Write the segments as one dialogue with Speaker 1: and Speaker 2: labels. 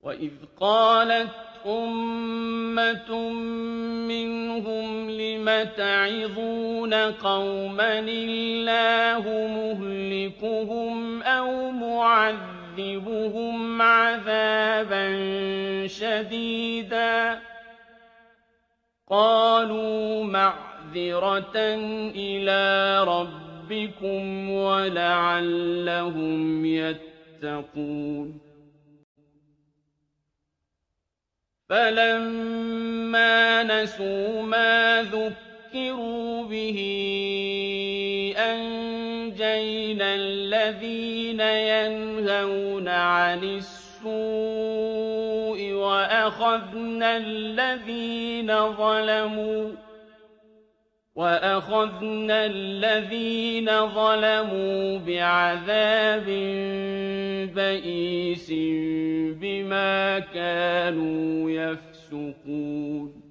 Speaker 1: وَإِذْ قَالَتْ أُمَّةٌ مِّنْهُمْ لِمَ تَعِظُونَ قَوْمًا اللَّهُ مُهْلِكُهُمْ أَوْ مُعَذِّبُهُمْ عَذَابًا شَدِيدًا ۖ قَالُوا مَعْذِرَةً إِلَىٰ رَبِّكُمْ وَلَعَلَّهُمْ يَتَّقُونَ فَلَمَّا نَسُوا مَا ذُكِّرُوا بِهِ أَنجَيْنَا الَّذِينَ يَنْهَوْنَ عَنِ السُّوءِ وَأَخَذْنَا الَّذِينَ ظَلَمُوا بِعَذَابٍ بَئِيسٍ بِمَا كَانُوا يَفْسُقُونَ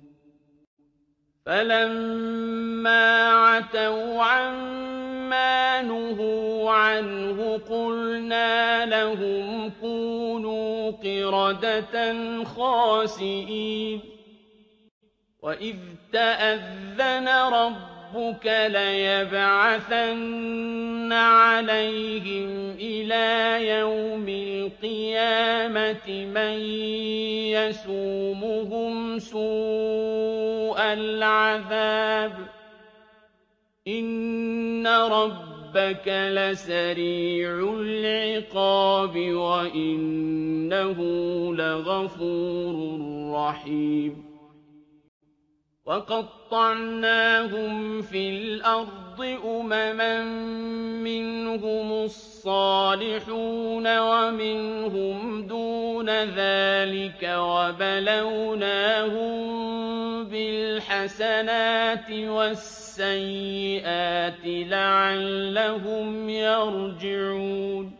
Speaker 1: فَلَمَّا عَتَوْا عَمَّا نُهُوا عَنْهُ قُلْنَا لَهُمْ كُونُوا قِرَدَةً خَاسِئِينَ وَإِذْ تَأَذَّنَ رَبُّكَ لَيَبْعَثَنَّ عَلَيْهِمْ إِلَىٰ يَوْمِ الْقِيَامَةِ مَن يَسُومُهُمْ سُوءَ الْعَذَابِ ۗ إِنَّ رَبَّكَ لَسَرِيعُ الْعِقَابِ وَإِنَّهُ لَغَفُورٌ رَّحِيمٌ وَقَطَّعْنَاهُمْ فِي الْأَرْضِ أُمَمًا مِّنْهُمُ الصَّالِحُونَ وَمِنْهُمْ دُونَ ذَٰلِكَ وَبَلَوْنَاهُم بِالْحَسَنَاتِ وَالسَّيِّئَاتِ لَعَلَّهُمْ يَرْجِعُونَ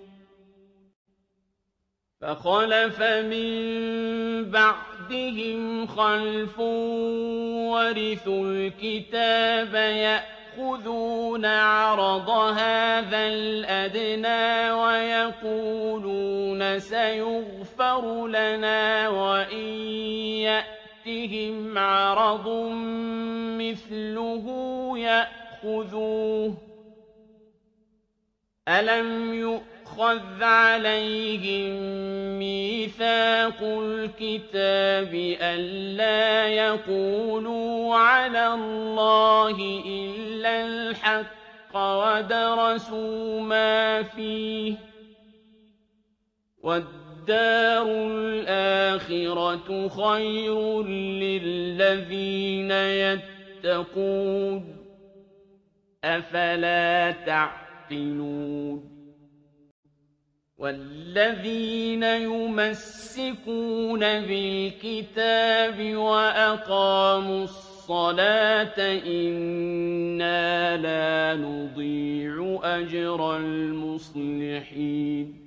Speaker 1: فَخَلَفَ مِن بَعْدِهِمْ خَلْفٌ وَرِثُوا الْكِتَابَ يَأْخُذُونَ عَرَضَ هَٰذَا الْأَدْنَىٰ وَيَقُولُونَ سَيُغْفَرُ لَنَا وَإِن يَأْتِهِمْ عَرَضٌ مِّثْلُهُ يَأْخُذُوهُ ۚ أَلَمْ يُؤْخَذْ عَلَيْهِم مِّيثَاقُ الْكِتَابِ أَن لَّا يَقُولُوا عَلَى اللَّهِ إِلَّا الْحَقَّ وَدَرَسُوا مَا فِيهِ ۗ وَالدَّارُ الْآخِرَةُ خَيْرٌ لِّلَّذِينَ يَتَّقُونَ ۗ أَفَلَا تَعْقِلُونَ وَالَّذِينَ يُمَسِّكُونَ بِالْكِتَابِ وَأَقَامُوا الصَّلَاةَ إِنَّا لَا نُضِيعُ أَجْرَ الْمُصْلِحِينَ